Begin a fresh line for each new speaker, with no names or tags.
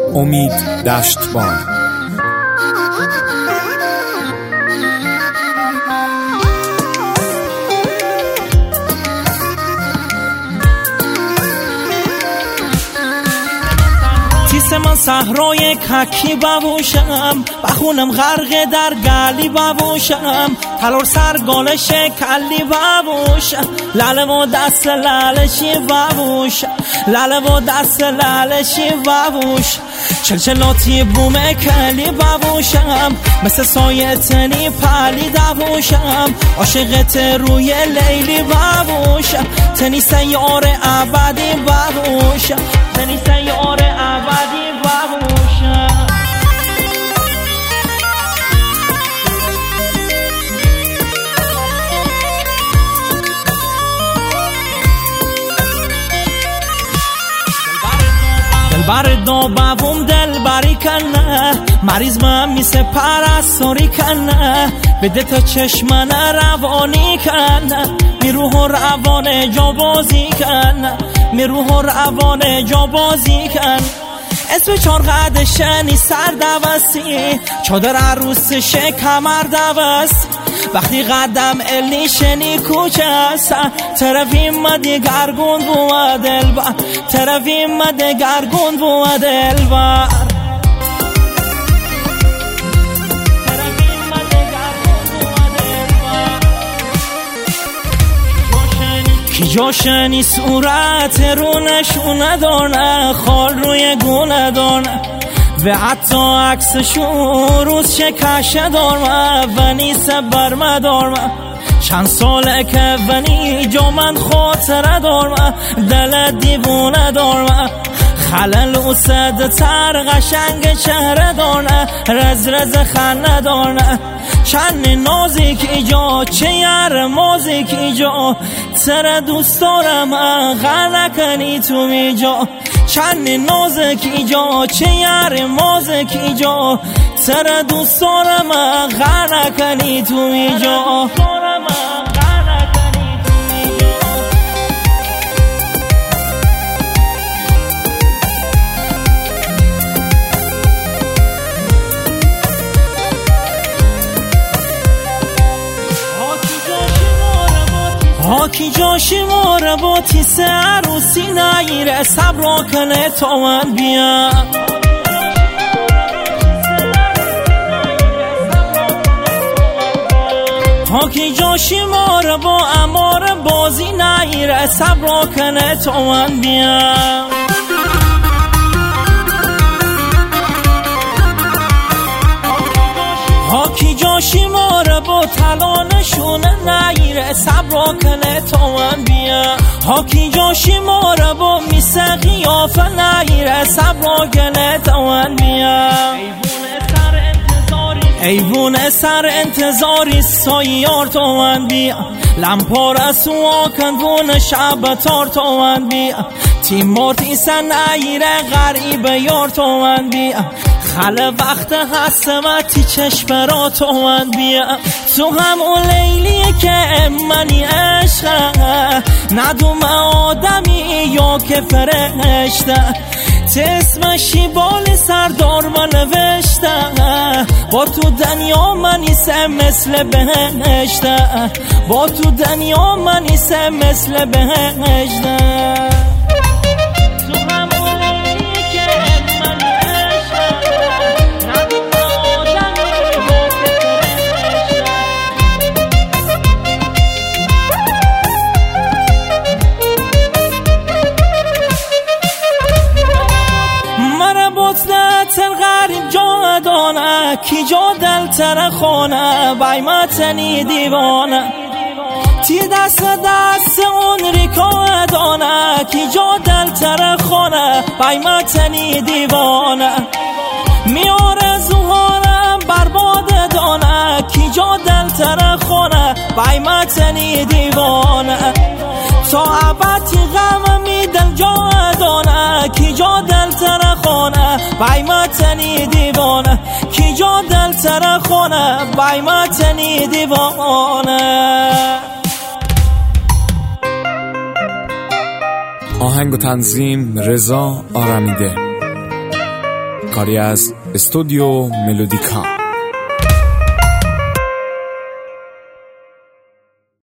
امید دشتبان.
من صحرای ککی ببوشم، بخونم غرق در گلی ببوشم، تلور سرگالش کلی ببوشم، لله و دست لالشی ببوشم، لله و دست لالشی ببوشم، چلچلاتی بوم کلی ببوشم، مثل سایه تنی پلی دبوشم، عاشقت روی لیلی ببوشم، تنی سیار ابدی ببوشم، تنی سیار ابدی ببوشم. دلبر دو بابم دلبری کنه، مریض من میسه پرستاری کنه، بده تا چشمن روانی کنه، می روح و روان جا بازی کنه، می روح و روان جا بازی کنه. اسم چار قدشنی سر دوستی، چادر عروسش کمر دوست، وقتی قدم النیشنی کوچه است، طرفیم مده گرگون بوا دلبر، طرفیم مده گرگون بوا دلبر. کی جاشنی صورت رو نشونه دارنه، خال روی گونه دارنه، و حتی عکسشون روز شکشه دارمه، و نیسه برمه دارمه، چند ساله که ونی جا من خاطره دارمه، دل دیوونه دارمه، خلل و سد تر قشنگ چهره دارنه، رز رز خنده دارنه، چند نازک ایجا چه یر مازک ایجا، سر دوست دارم غل کنی تو میجا، چند نازک ایجا چه یر مازک ایجا، سر دوست دارم غل کنی تو میجا. کی جاشی ماره با تیسه عروسی نگیره، صبر کنه تا من بیام، کی جاشی ماره با امار بازی نگیره، صبر کنه تا من بیام. کی جاشی ماره با تلانشونه نگیره، صبر کنه تا من بیام، کی جاشی ماره با میسه قیافه نگیره، صبر کنه تا من بیام. ایوون سر انتظاری سایار تا من بیام، لمپار از تو آکندون شب تار تا من بیام، تیم مورتی سن نگیره غریب یار تا من بیام، خل وقت هستمتی چشم را تا من بیام، تو هم اون لیلیه که منی عشقه، ندوم آدمی یا که فرشته، اسمشی بال سردار من نوشته، با تو دنیا منیسه مثل بهشته، با تو دنیا منیسه مثل بهشته. تر غریب جا دانه، کی جا دل تر خونه، بیمتنی دیوانه، تی دست دست اون ریکا دانه، کی جا دل تر خونه، بیمتنی دیوانه، میاره زوهارم برباد دانه، کی جا دل تر خونه، بیمتنی دیوانه، تا عبدی غم می دل جا دانه، کی جا دل تر خونه، بیمتنی دیوانه، کی جا دل تر خونه، بیمتنی دیوانه.
آهنگ و تنظیم رضا آرمیده. کاری از استودیو ملودیکا.